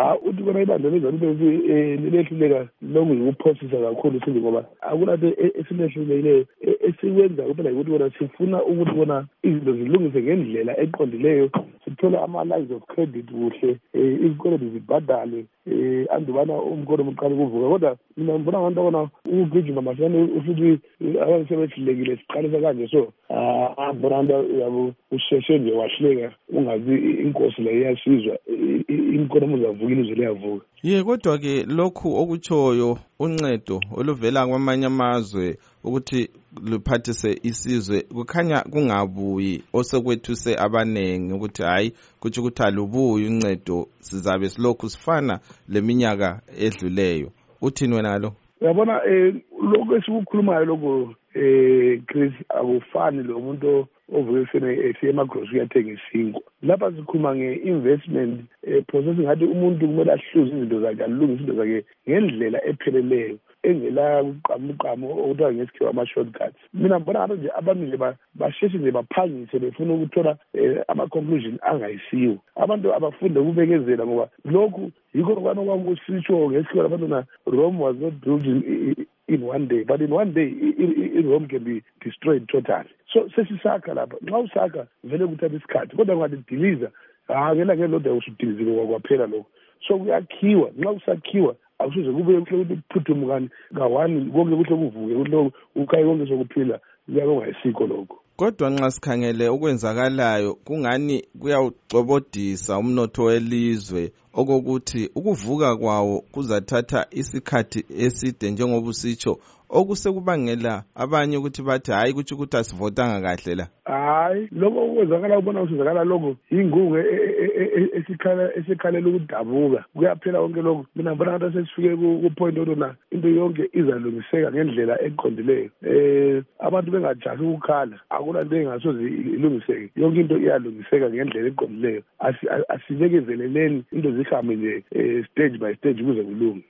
uthi kona ibandla lezansi lilehluleka lonke ukuphosisa kakhulu sindi ngoba akulanto esilehlulekile esikwenza kuphela ukuthi bona sifuna ukuthi bona izinto zilungise ngendlela eqondileyo, sithola ama-lines of credit kuhle, izikweletu zibhadale andubana umkolo muqala kuvuka. Kodwa mina ngibona abantu bona ukugijima masane ufuthi abantu sebehlulekile siqalisa kanje, so ngibona abantu yabo usheshe nje wahleka ungazi inkosi la iyasizwa, inkomo zavuka ilizwe liyavuka. Kodwa-ke lokhu okutshoyo uncedo oluvela kwamanye amazwe ukuthi luphathise isizwe kukhanya kungabuyi osekwethuse abanengi ukuthi hayi kuthi ukuthi alubuyi uncedo sizabe silokhu sifana leminyaka edluleyo. Uthini wena lo? Uyabona lokho esikukhulumayo lokho Chris akufani lo muntu ovuke ekuseni emagrocery uyathenga isinkwa. Lapha sikhuluma nge-investment process ngathi umuntu kumele ahluze izinto zakhe, alungise izinto zakhe ngendlela epheleleyo engela kuqamuqamu okuthiwa ngesikhiwa ama-shortcuts. Mina ngibona ngathi nje abantu nje basheshe nje baphangise befuna ukuthola ama-conclusion angayisiwo. Abantu abafunde ukubekezela ngoba lokhu yikho kwanokusitsho ngesikhiwa abantwana Rome was not built in one day, but in one day Rome can be destroyed totally. So sesisakha lapha, nxa usakha vele kuthatha isikhathi, kodwa ungadiliza ngeke lodwa usudilizile kwaphela lokho. So kuyakhiwa, nxa usakhiwa akusuze kube kuhle ukuthi kuphuthume ka-one konke kuhle kuvuke kuhle ukhayi konke sokuphila kuyabe kungayisikho lokho. Kodwa nxa sikhangele okwenzakalayo kungani kuyawucobodisa umnotho welizwe okokuthi ukuvuka kwawo kuzathatha isikhathi eside njengoba usitsho, okusekubangela abanye ukuthi bathi hayi kuthi ukuthi asivotanga kahle la. Hayi lokho okwenzakala ubona usizakala lokho ingugu esikhalela ukudabuka kuyaphela konke lokho. Mina ngibona ngathi sesifike ku-point olona into yonke izalungiseka ngendlela eqondileyo, abantu bengajahi ukukhala, akulanto engasoze ilungiseke, yonke into iyalungiseka ngendlela eqondileyo. Asibekezeleleni into zihambe nje stage by stage kuze kulunge.